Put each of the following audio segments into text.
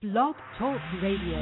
Blog Talk Radio.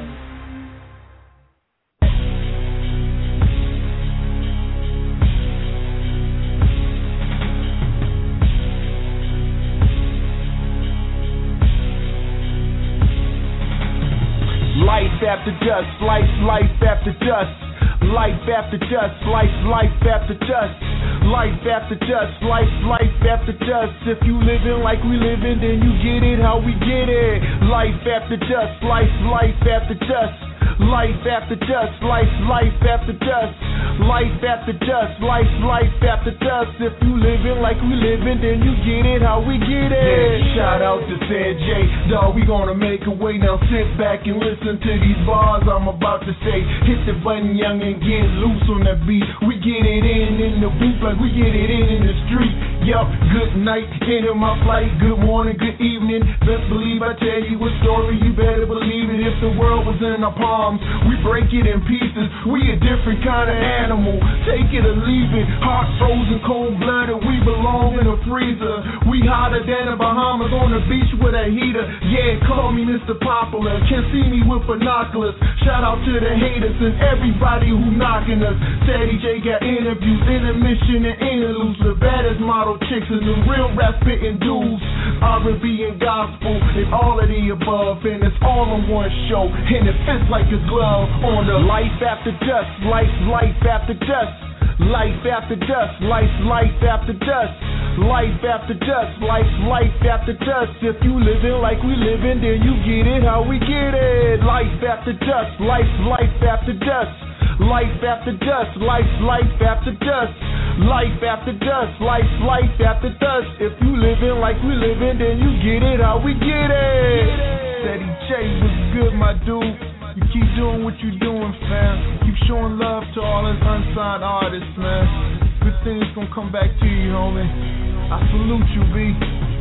Life after dust, life after dust. Life after dust, life after dust. Life after dust, life after dust. If you living like we living, then you get it how we get it. Life after dust, life after dust. Life after dust, life after dust. Life after dust, life after dust. If you living like we living, then you get it how we get it. Yeah, shout out to San J, dawg, we gonna make a way. Now sit back and listen to these bars I'm about to say. Hit the button, young, and get loose on the beat. We get it in the booth like we get it in the street. Yup, good night, into my flight. Good morning, good evening. Best believe I tell you a story, you better believe it. If the world was in our palms, we break it in pieces. We a different kind of animal. Take it or leave it. Hot, frozen, cold-blooded. We belong in a freezer. We hotter than the Bahamas on the beach with a heater. Yeah, call me Mr. Popular. Can't see me with binoculars. Shout out to the haters and everybody who knocking us. Steady J got interviews, intermission and interludes. The baddest model chicks and the real rap spitting dudes. R&B and gospel and all of the above. And it's all on one show. And it fits like a glove on the life after dust, life after dust. Life after dust, life after dust. Life after dust, life after dust. If you living like we living, then you get it how we get it. Life after dust, life after dust. Life after dust, life after dust. Life after dust, life after dust. If you living like we living, then you get it how we get it. Steady J was good, my dude. You keep doing what you're doing, fam. Keep showing love to all us unsigned artists, man. Good things gonna come back to you, homie. I salute you, B.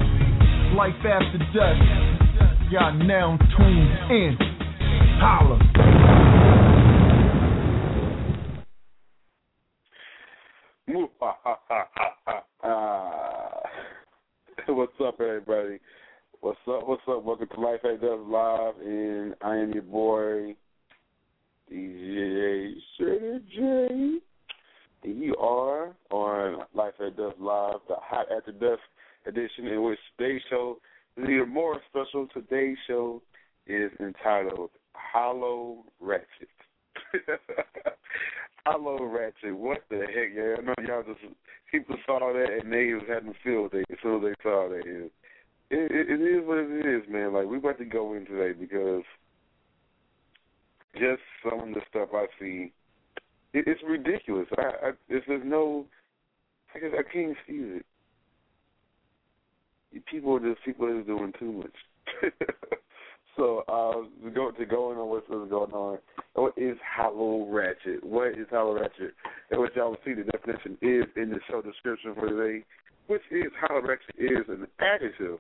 Life after dust. Y'all now tuned in. Holla. What's up, everybody? What's up? Welcome to Life After Dust Live, and I am your boy, DJ Sugar J. And you are on Life After Dust Live, the Hot After Dust edition, in which today's show is even more special. Today's show is entitled Hollow Ratchet. Hollow Ratchet, what the heck, yeah? I know y'all just, people saw that and they was having field day as soon as they saw that. It is what it is, man. Like, we're about to go in today because just some of the stuff I see, it's ridiculous. There's no, I can't excuse it. People are just doing too much. So, to go on what's going on, what is Hollow Ratchet? What is Hollow Ratchet? And what y'all will see, the definition is in the show description for today, which is Hollow Ratchet is an adjective.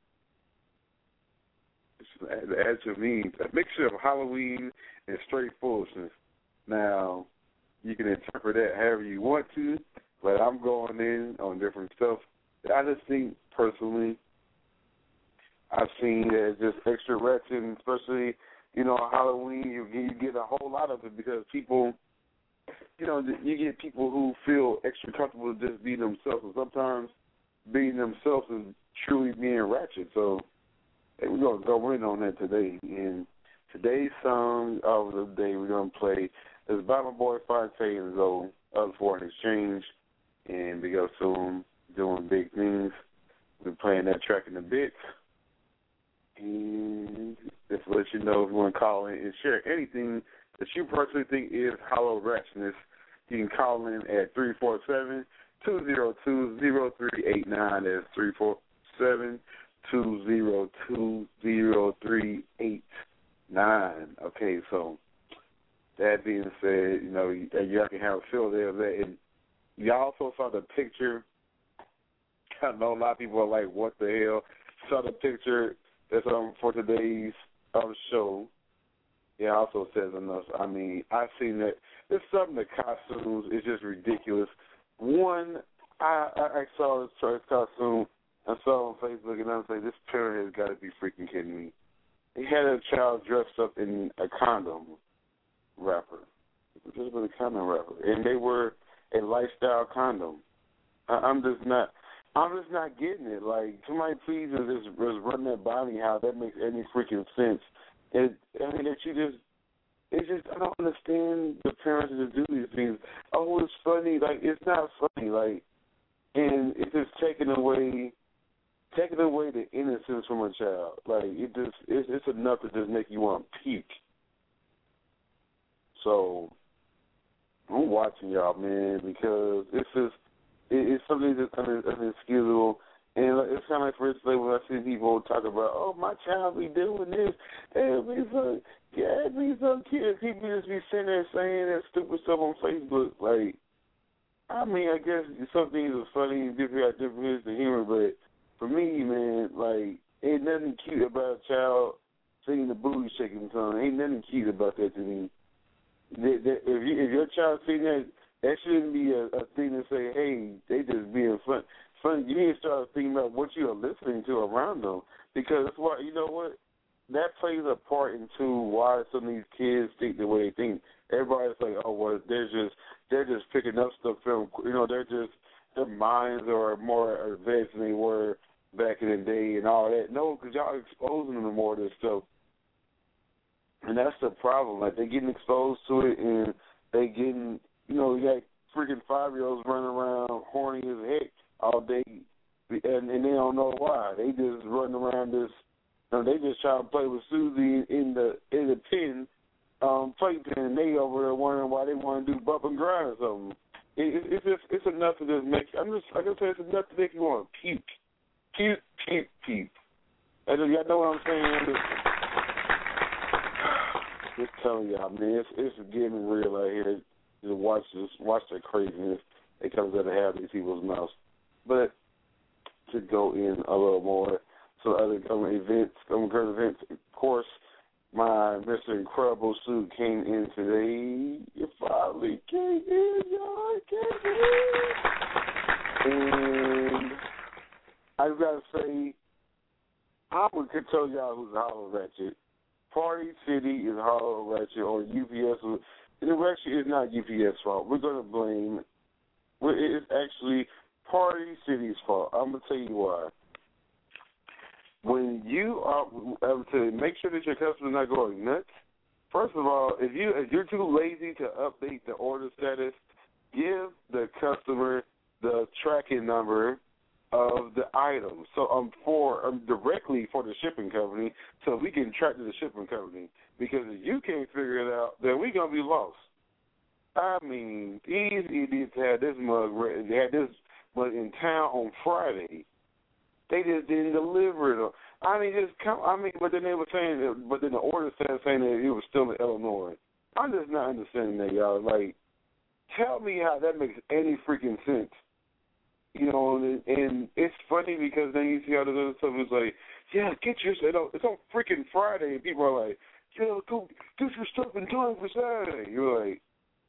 The adjective means a mixture of Halloween and straight foolishness. Now, you can interpret that however you want to, but I'm going in on different stuff. I just think, personally, I've seen that it's just extra ratchet, and especially, on Halloween, you get a whole lot of it because people, you get people who feel extra comfortable just being themselves, and sometimes being themselves is truly being ratchet. So, hey, we're going to go in on that today. And today's song of the day we're going to play is by my boy Fontaine and Zoe of Foreign Exchange, and we go soon doing big things. We're playing that track in a bit. And just to let you know, if you want to call in and share anything that you personally think is hollow ratchetness, you can call in at 347-202-0389. That's 347-202-0389. Okay, so that being said, y'all can have a feel there of that. And y'all also saw the picture. I know a lot of people are like, what the hell? Saw the picture that's for today's show. Yeah, also says enough. I mean, I've seen that. There's some of the costumes is just ridiculous. One, I saw this costume. I saw it on Facebook, and I was like, this parent has got to be freaking kidding me. He had a child dressed up in a condom wrapper. Just with a condom wrapper. And they were a lifestyle condom. I'm just not getting it. Like, somebody please just run that by me how that makes any freaking sense. I don't understand the parents that do these things. Oh, it's funny. Like, it's not funny. Like, and it's just taking away the innocence from a child. Like, it's enough to just make you want to puke. So I'm watching y'all, man, because it's something that's unexcusable. And it's kind of like, for instance, when I see people talk about, oh, my child be doing this, it'd be so cute. People just be sitting there saying that stupid stuff on Facebook. Like, I mean, I guess some things are funny and different sense of humor, but for me, man, like, ain't nothing cute about a child singing the booty shaking song. Ain't nothing cute about that to me. If your child sing that shouldn't be a thing to say, hey, they just being fun. You need to start thinking about what you are listening to around them, because that's why, you know what, that plays a part into why some of these kids think the way they think. Everybody's like, oh, well, they're just picking up stuff from, their minds are more advanced than they were back in the day and all that. No, because y'all exposing them to more of this stuff. And that's the problem. Like, they're getting exposed to it, and they getting, you got freaking 5-year-olds running around horny as heck all day, and they don't know why. They just running around they just try to play with Susie in the pen, playpen, and they over there wondering why they want to do bump and grind or something. It's enough to just make, it's enough to make you want to puke. Puke, puke, puke. Y'all know what I'm saying? Just telling y'all, man, it's getting real out here. Just watch the craziness that comes out of half these people's mouths. But to go in a little more, so other current events, of course, my Mr. Incredible suit came in today. It finally came in, y'all. It came in. And I've got to say, I would tell y'all who's Hollow Ratchet. Party City is Hollow Ratchet, or UPS. And it actually is not UPS' fault. We're going to blame. It's actually Party City's fault. I'm going to tell you why. When you are to make sure that your customer's not going nuts, first of all, if you're too lazy to update the order status, give the customer the tracking number of the item. So directly for the shipping company, so we can track to the shipping company. Because if you can't figure it out, then we're gonna be lost. I mean, these idiots had this mug in town on Friday. They just didn't deliver it. But then they were saying, but then the order said saying that it was still in Illinois. I'm just not understanding that, y'all. Like, tell me how that makes any freaking sense. And it's funny because then you see all this other stuff. It's like, yeah, get your stuff. It's on freaking Friday, and people are like, yeah, go get your stuff in time for Saturday. You're like,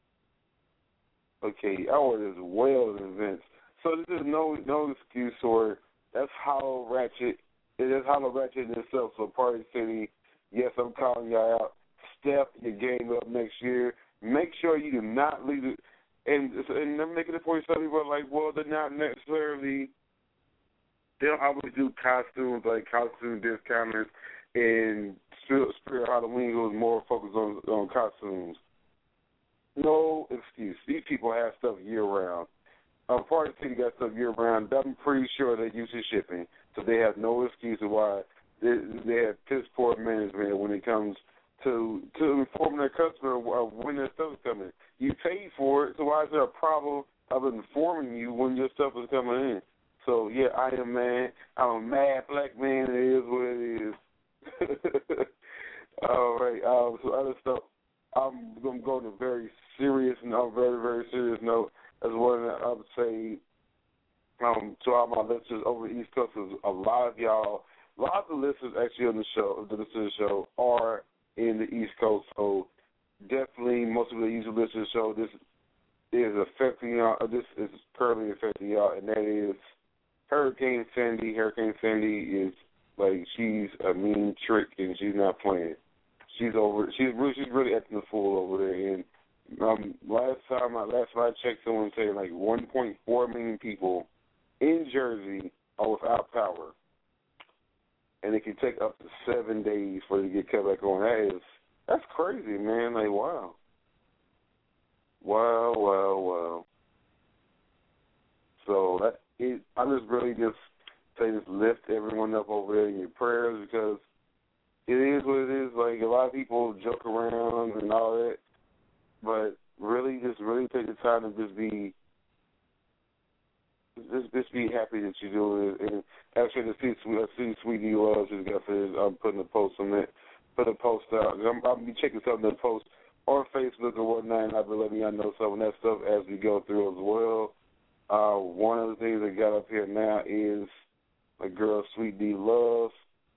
okay, I ordered this well in advance. So there's no excuse for it. That's Hollow Ratchet. It is Hollow Ratchet in itself. So Party City, yes, I'm calling y'all out. Step your game up next year. Make sure you do not leave it. And they're making it for you. Some people are like, well, they're not necessarily. They don't always do costumes, like costume discounters, and Spirit Halloween was more focused on costumes. No excuse. These people have stuff year round. Party City got stuff year round. I'm pretty sure they're used to shipping, so they have no excuse of why they have piss poor management when it comes to informing their customer of when their stuff is coming. You paid for it, so why is there a problem of informing you when your stuff is coming in? So, yeah, I am mad. I'm a mad black man. It is what it is. All right. So other stuff, I'm going to go on a very serious note, very, very serious note. As one I would say to all my listeners over the East Coast, a lot of the listeners actually on the show, the listeners to the show, are in the East Coast. So definitely most of the usual listeners show this is affecting y'all. This is currently affecting y'all, and that is Hurricane Sandy. Hurricane Sandy is Like, she's a mean trick, and she's not playing. She's really acting a fool over there. And last time I checked, someone said like 1.4 million people in Jersey are without power, and it can take up to 7 days for it to get cut back on. That's crazy, man. Like, wow. So I just really just say just lift everyone up over there in your prayers, because it is what it is. Like, a lot of people joke around and all that, but really take the time to just be happy that you do it. And actually, I see Sweetie Love just got said I'm putting a post on that, put a post out. I'll be checking some of the posts on Facebook or whatnot, and I'll be letting y'all know some of that stuff as we go through as well. One of the things that got up here now is a girl, Sweet D Love.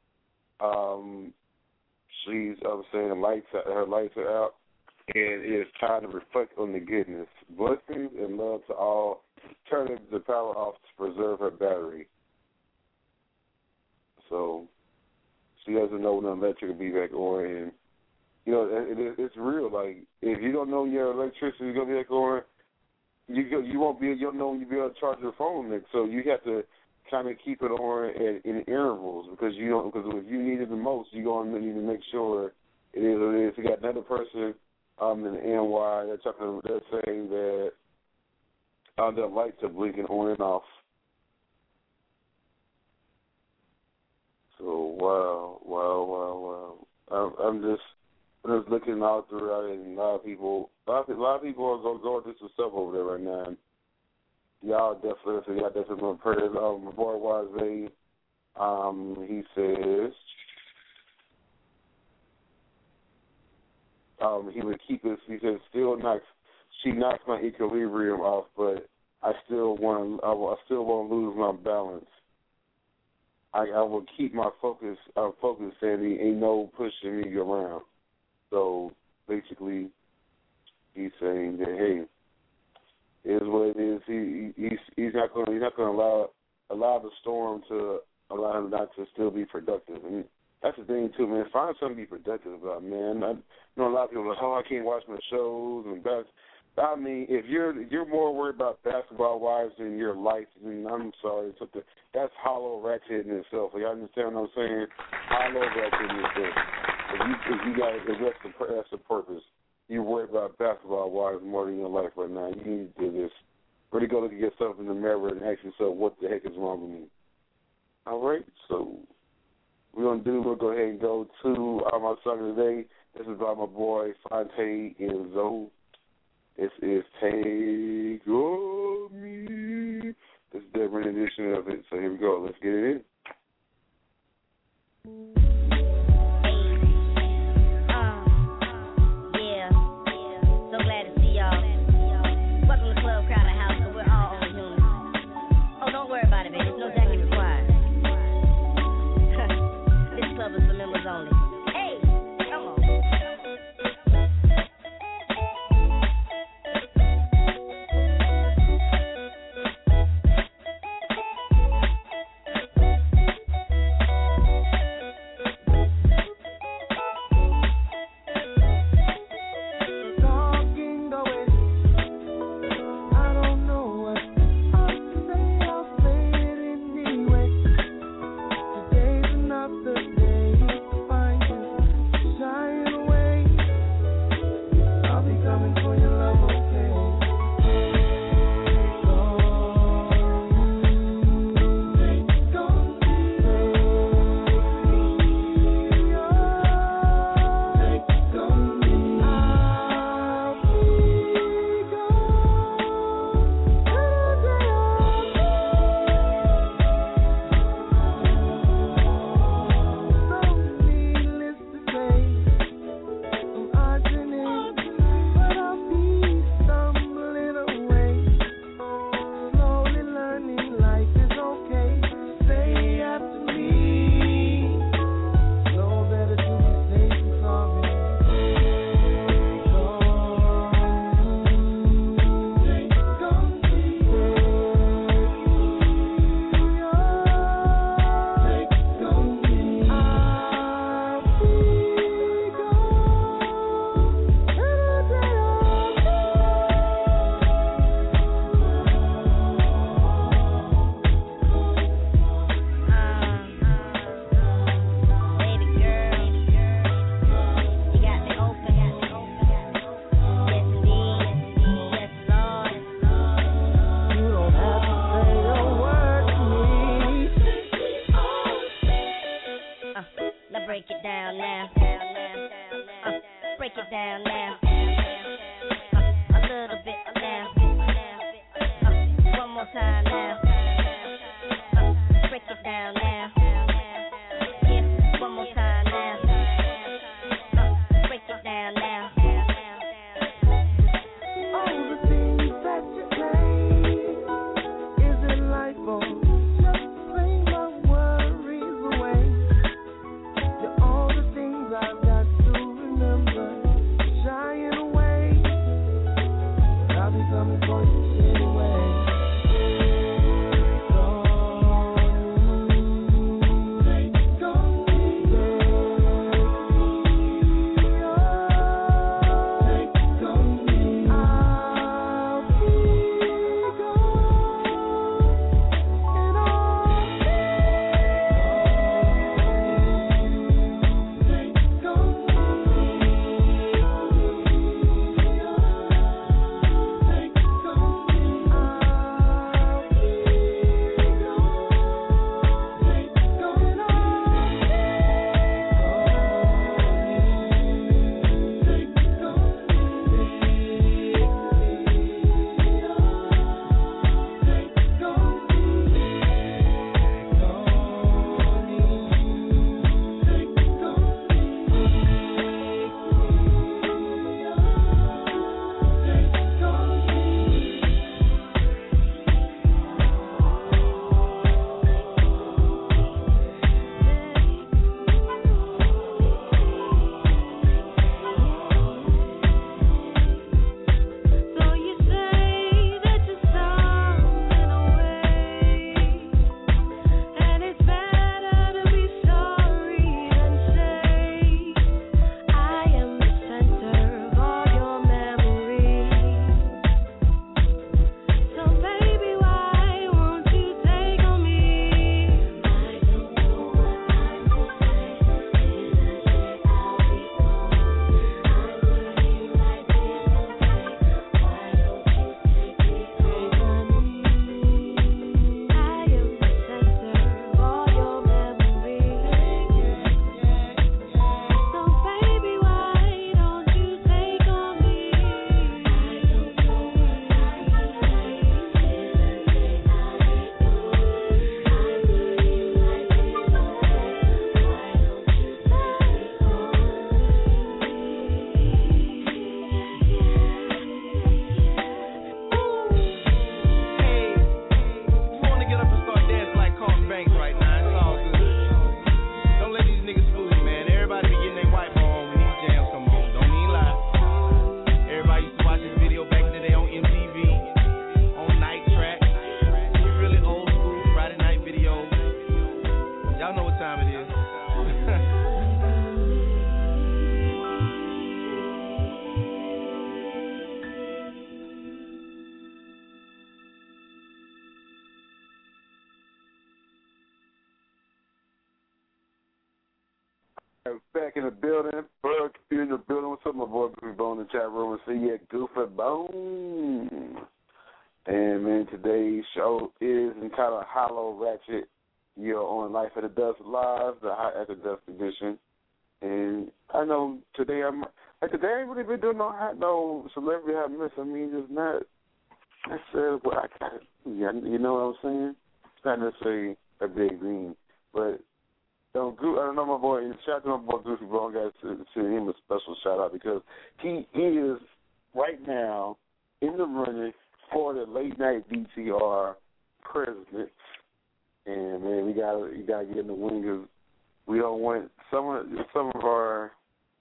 She's, I'm saying, her lights are out, and it is time to reflect on the goodness. Blessings and love to all. Turning the power off to preserve her battery. So she doesn't know when the electric will be back on, and you know it's real. Like, if you don't know your electricity is gonna be back on, you'll know when you'll be able to charge your phone next. So you have to kind of keep it on in intervals, because if you need it the most, you're gonna need to make sure it is what it is. You got another person in the NY they're saying that the lights are blinking on and off. So wow. I'm just looking out throughout, and a lot of people are going through some stuff over there right now. And y'all definitely my prayers. My boy Wise, he says he would keep us. He says she knocks my equilibrium off, but I still want to lose my balance. I will keep my focus. Sandy, ain't no pushing me around. So basically, he's saying that, hey, it is what it is. He's not going to allow the storm to allow him not to still be productive. And that's the thing too, man. Find something to be productive about, man. I know a lot of people are like, I can't watch my shows and that. I mean, if you're more worried about basketball wives than your life, then I'm sorry, that's hollow ratchet in itself. You understand what I'm saying? Hollow ratchet in itself. If that's the purpose. You worry about basketball wives more than your life right now. You need to do this. Really go look at yourself in the mirror and ask yourself, what the heck is wrong with me? All right, so we'll go ahead and go to my song today. This is by my boy Fonte and Zoe. This is Take On Me. This is a different edition of it, so here we go. Let's get it in. break it down now. A little bit now. One more time now. Break it down now. Yeah, one more time now. Break it down now. All the things that you say, is it life or just bring my worries away? You're all the things I've got to remember, shying away, but I'll be coming for you anyway. Back in the building, Bug in the building. What's up, my boy Goofy Bone in the chat room? And see you at Goofy Bone. And man, today's show is entitled Hollow Ratchet. You're on Life at the Dust Live, the Hot at the Dust edition. And I know today I ain't really been doing no celebrity hot miss. I mean, just not necessarily what I got. You know what I'm saying? It's not necessarily a big green, but. I don't know, my boy. Shout out to my boy Goofy Bone. Got to send him a special shout out because he is right now in the running for the late night BTR president. And man, you gotta get in the wing because we don't want some of our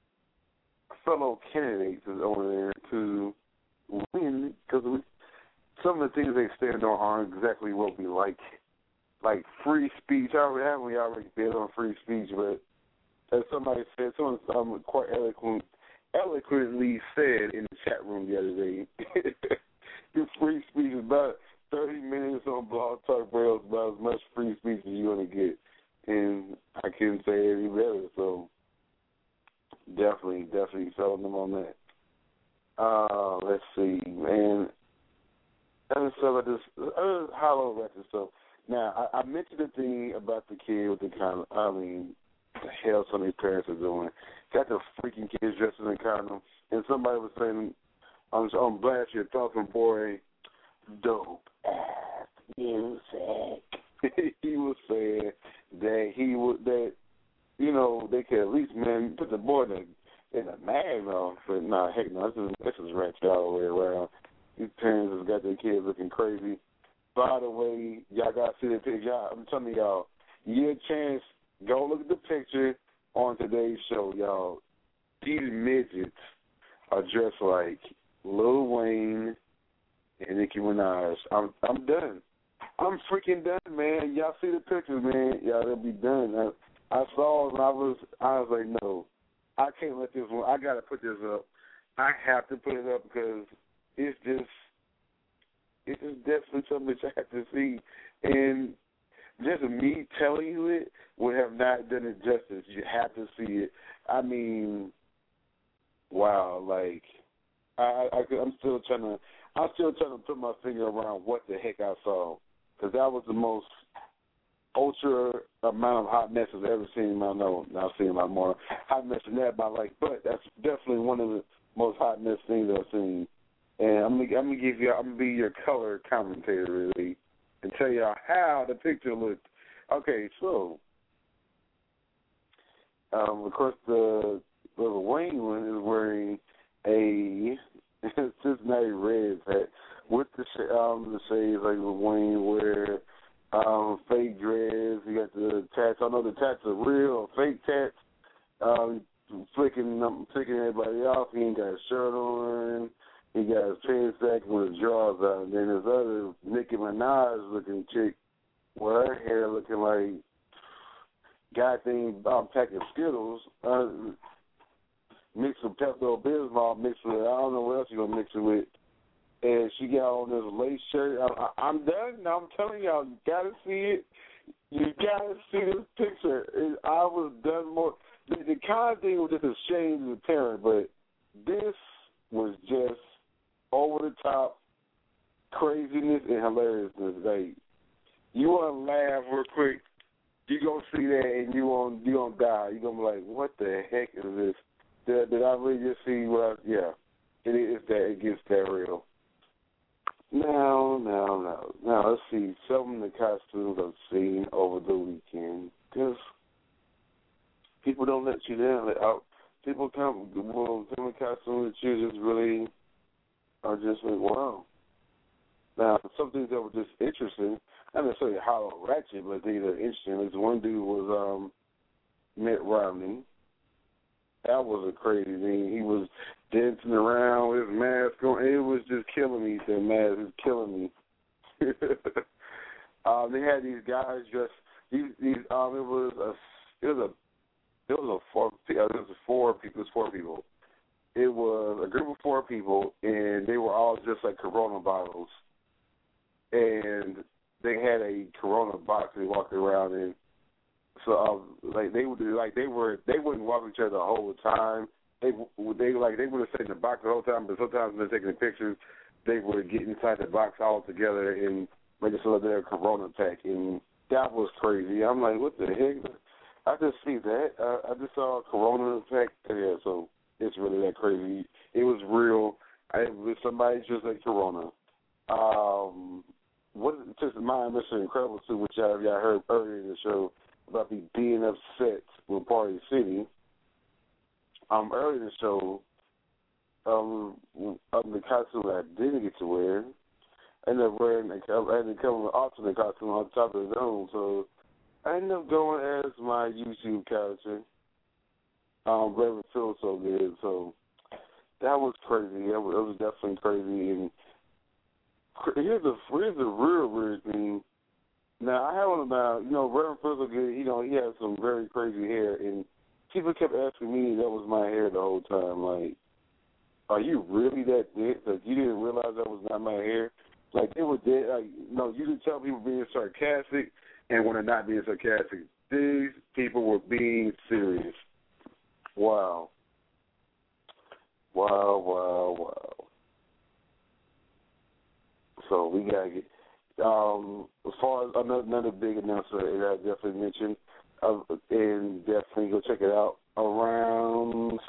fellow candidates over there to win because some of the things they stand on aren't exactly what we like. Like free speech, we already bid on free speech, but as somebody said, someone quite eloquently said in the chat room the other day, your free speech is about 30 minutes on Blog Talk Radio, about as much free speech as you're going to get, and I couldn't say it any better, so definitely selling them on that. Let's see, man. Other stuff like this, hollow record stuff. Now, I mentioned the thing about the kid with the kind of, the hell some of these parents are doing. Got the freaking kids dressed in a condom. And somebody was saying on Blast Your Talking Boy, dope ass music. He was saying that they could at least, man, put the boy in a mag off. But nah, heck no, this is ratchet all the way around. These parents have got their kids looking crazy. By the way, y'all got to see the picture. I'm telling y'all, you get a chance, go look at the picture on today's show, y'all. These midgets are dressed like Lil Wayne and Nicki Minaj. I'm done. I'm freaking done, man. Y'all see the pictures, man. Y'all, they'll be done. I saw it and I was like, no, I can't let this one. I got to put this up. I have to put it up because it's just definitely something that you have to see. And just me telling you it would have not done it justice. You have to see it. I mean, wow, like I'm still trying to put my finger around what the heck I saw, because that was the most ultra amount of hot mess I've ever seen in my life. I've seen a lot more hot mess than that in my life, but that's definitely one of the most hot mess things I've seen. And I'm gonna be your color commentator really, and tell y'all how the picture looked. Okay, so of course the Lil Wayne one is wearing a Cincinnati Reds hat with the shades like Lil Wayne wear, fake dreads. You got the tats. I know the tats are real or fake tats. Flicking everybody off. He ain't got a shirt on. He got his pants sack with his drawers out. And then this other Nicki Minaj looking chick with her hair looking like goddamn pack of Skittles, mixed with Pepto-Bismol, mixed with, I don't know what else you're going to mix it with. And she got on this lace shirt. I'm done. Now I'm telling y'all, you got to see it. You got to see this picture. I was done more. The kind of thing was just a shame to the parent, but this was just over the top craziness and hilariousness. Like, you want to laugh real quick, you gonna see that and you gonna die. You gonna be like, what the heck is this? Did I really just see what? Yeah, it is that. It gets that real. Now, let's see some of the costumes I've seen over the weekend. Because people don't let you down. People come, some of the costumes that you just really are just like, wow. Now, some things that were just interesting, not necessarily hollow ratchet, but things that are interesting. This one dude was Mitt Romney. That was a crazy thing. He was dancing around with his mask on. It was just killing me. That mask is killing me. They had these guys dressed. It was four people. It was a group of four people, and they were all just like Corona bottles. And they had a Corona box they walked around in. So they wouldn't walk each other the whole time. They would have stayed in the box the whole time, but sometimes when they're taking pictures, they would get inside the box all together and make it so that they're a Corona pack. And that was crazy. I'm like, what the heck? I just see that. I just saw a Corona pack there, so it's really that crazy. It was real. Somebody just like Corona. What just mind Mr. Incredible too, which y'all heard earlier in the show about me being upset with Party City. Earlier in the show, the costume that I didn't get to wear, I ended up wearing an alternate costume on top of his own, so I ended up going as my YouTube character. Reverend Phil So Good, so that was crazy. It was definitely crazy. And here's the real weird thing. Now, I have one about, Reverend Phil So Good, he had some very crazy hair, and people kept asking me that was my hair the whole time. Like, are you really that dead? Like, you didn't realize that was not my hair? Like, they were dead. Like, you can tell people being sarcastic and when they're not being sarcastic. These people were being serious. Wow. So we got to get, as far as another big announcement that I definitely mentioned, and definitely go check it out around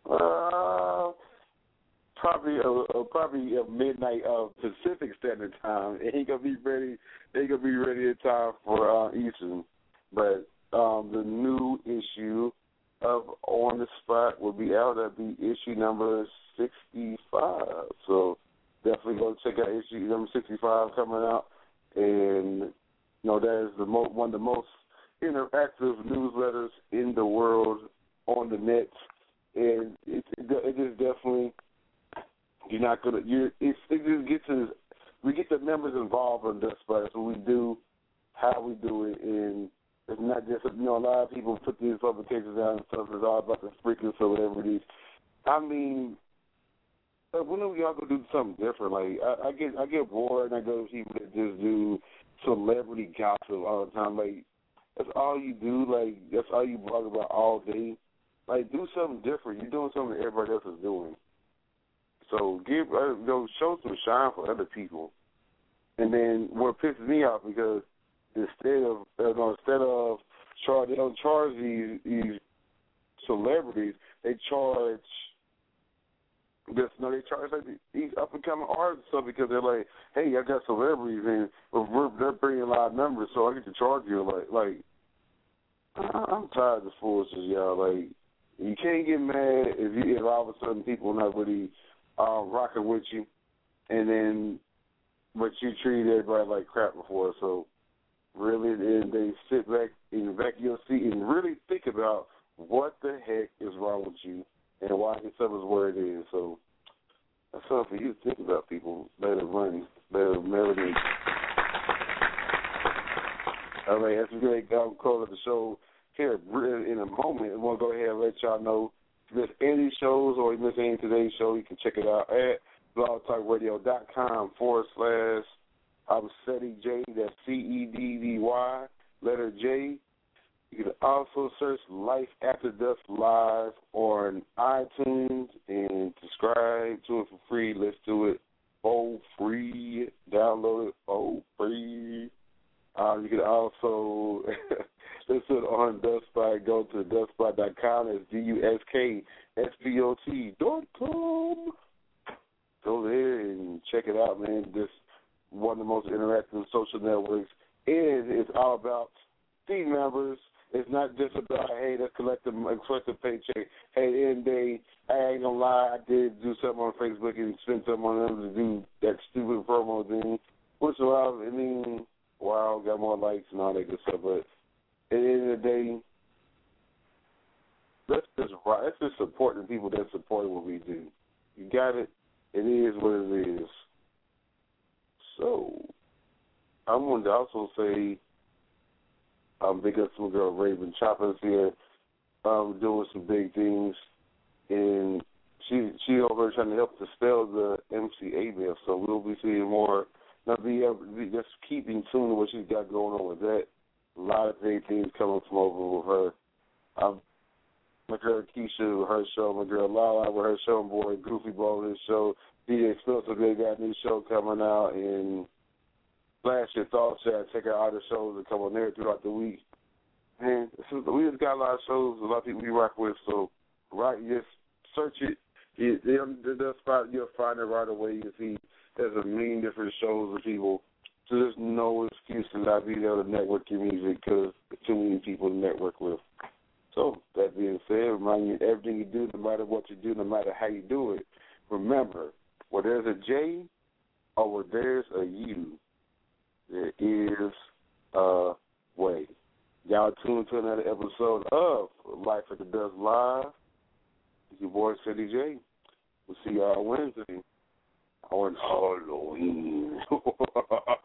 probably midnight of Pacific Standard Time. It ain't gonna be ready. Ain't gonna be ready in time for Eastern. But the new issue of On the Spot will be out. That'll be issue number 65. So definitely go check out issue number 65 coming out. And that is one of the most interactive newsletters in the world on the net. And it is definitely. You're not gonna. It just gets we get the members involved in this, but so we do how we do it, and it's not just a lot of people put these publications out and stuff. It's all about the freakness or whatever it is. I mean, when are we all gonna do something different? Like I get bored and I go to people that just do celebrity gossip all the time. Like that's all you do. Like that's all you talk about all day. Like do something different. You're doing something that everybody else is doing. So show some shine for other people. And then what pisses me off because instead of they don't charge these celebrities, they charge like these up and coming artists stuff because they're like, hey, I got celebrities and they're bringing a lot of numbers, so I get to charge you. Like I'm tired of this foolishness, y'all. Like you can't get mad if all of a sudden people are not really rocking with you, but you treated everybody like crap before. So really, they sit back in the back of your seat and really think about what the heck is wrong with you and why this stuff is where it is. So that's something for you to think about, people. Better run, better melody. All right, as we close the show here in a moment, I want to go ahead and let y'all know. If you miss any shows or you miss any today's show, you can check it out at blogtalkradio.com /SETTY J. That's CEDDY, letter J. You can also search Life After Dusk Live on iTunes and subscribe to it for free. Let's do it for free. Download it for free. You can also listen on Dustspot. Go to dustspot.com. That's DUSKSPOT.com. Go there and check it out, man. This one of the most interactive social networks. And it's all about team members. It's not just about, hey, let's collect a paycheck. Hey, at the end of the day, I ain't gonna lie, I did do something on Facebook and spend something on them to do that stupid promo thing. Which, got more likes and all that good stuff. But at the end of the day, let's just support the people that support what we do. You got it? It is what it is. So, I wanted to also say, big up to my girl Raven Choppers here, doing some big things, and she over there trying to help dispel the MCA myth. So we'll be seeing more. Now, just keeping tuned to what she's got going on with that. A lot of great things coming from over with her. My girl Keisha with her show, my girl Lala with her show, and boy Goofy Ball with his show. DJ Explosive, they got a new show coming out, and Flash Your Thoughts, check out all the shows that come on there throughout the week. And we just got a lot of shows, a lot of people we rock with, so just search it. The spot, you'll find it right away. You can see there's a million different shows of people, so there's no excuse to not be able to network your music because there's too many people to network with. So, that being said, remind you everything you do, no matter what you do, no matter how you do it, remember, where there's a J or where there's a U, there is a way. Y'all tune to another episode of Life After Dusk Live. It's your boy, City J. We'll see y'all Wednesday on Halloween.